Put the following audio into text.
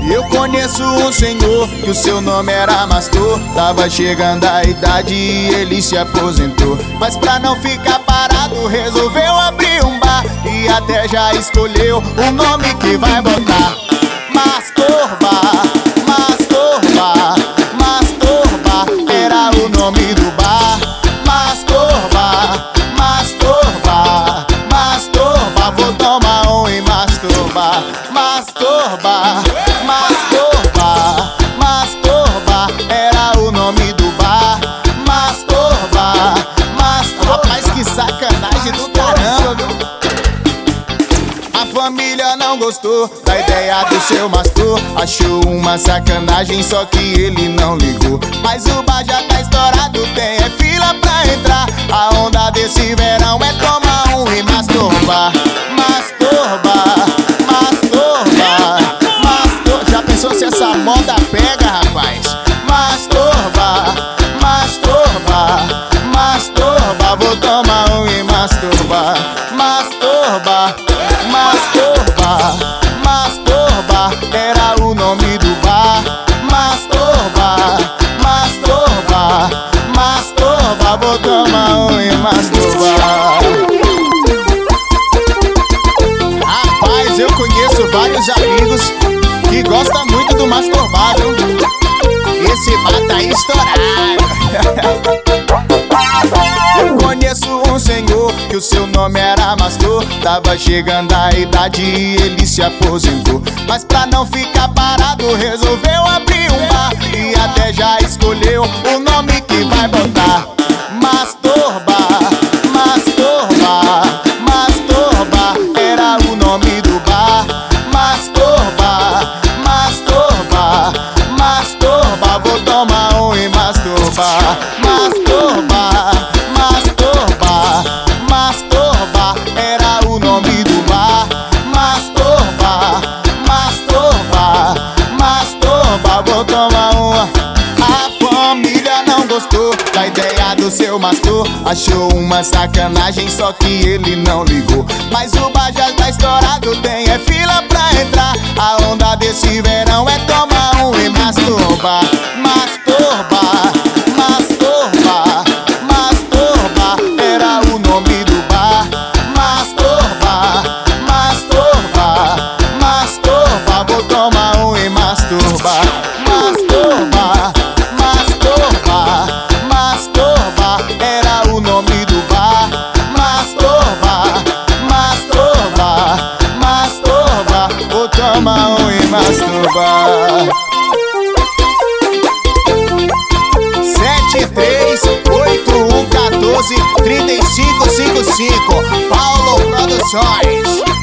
Eu conheço um senhor que o seu nome era Mastor. Tava chegando a idade e ele se aposentou, mas pra não ficar parado resolveu abrir um bar. E até já escolheu o nome que vai botar: Mastor Bar, Mastor Bar, Mastor Bar. Era o nome do bar: Mastor Bar, Mastor Bar, Mastor Bar. Vou tomar um e masturbar. Mastor Bar, Mastor Bar, Mastor Bar. Era o nome do bar: Mastor Bar, Mastor. Rapaz, que sacanagem do caramba, viu? A família não gostou da ideia do seu Mastor. Achou uma sacanagem, só que ele não ligou. Mas o bar já tá estourado, tem fila pra entrar. A onda desse verão é tomar um e masturbar. Masturbar, masturbar, masturbar. Já pensou se essa moda pega, rapaz? Masturbar, masturbar, masturbar. Vou tomar um e masturbar. Masturbar, masturbar, masturbar. Era o nome do bar: Masturbar, masturbar, masturbar. Vou tomar um e masturbar. Rapaz, eu conheço vários amigos que gostam muito do masturbar, viu? Esse bar tá estourado. Eu conheço um senhor que o seu nome era Mastor. Tava chegando a idade e ele se aposentou, mas pra não ficar parado resolveu abrir um bar. E até já escolheu o nome que vai botar: Mastor Bar, Mastor Bar, Mastor Bar. Era o nome do bar: Mastor Bar, Mastor Bar, Mastor Bar. Vou tomar um e masturbar. Masturbar, masturbar, masturbar. Era o nome do bar: Masturbar, masturbar, masturbar. Vou tomar uma. A família não gostou da ideia do seu Mastor. Achou uma sacanagem, só que ele não ligou. Mas o bar já tá estourado, tem fila pra entrar. A onda desse verão é tomar um e masturbar. Masturbar, masturbar, masturbar. Era o nome do bar: Masturbar, masturbar, masturbar. Vou tomar um e masturbar. Masturbar, masturbar, masturbar. Era o nome do bar: Masturbar, masturbar, masturbar. Vou tomar um e masturbar. 7381143555 Paulo Produções.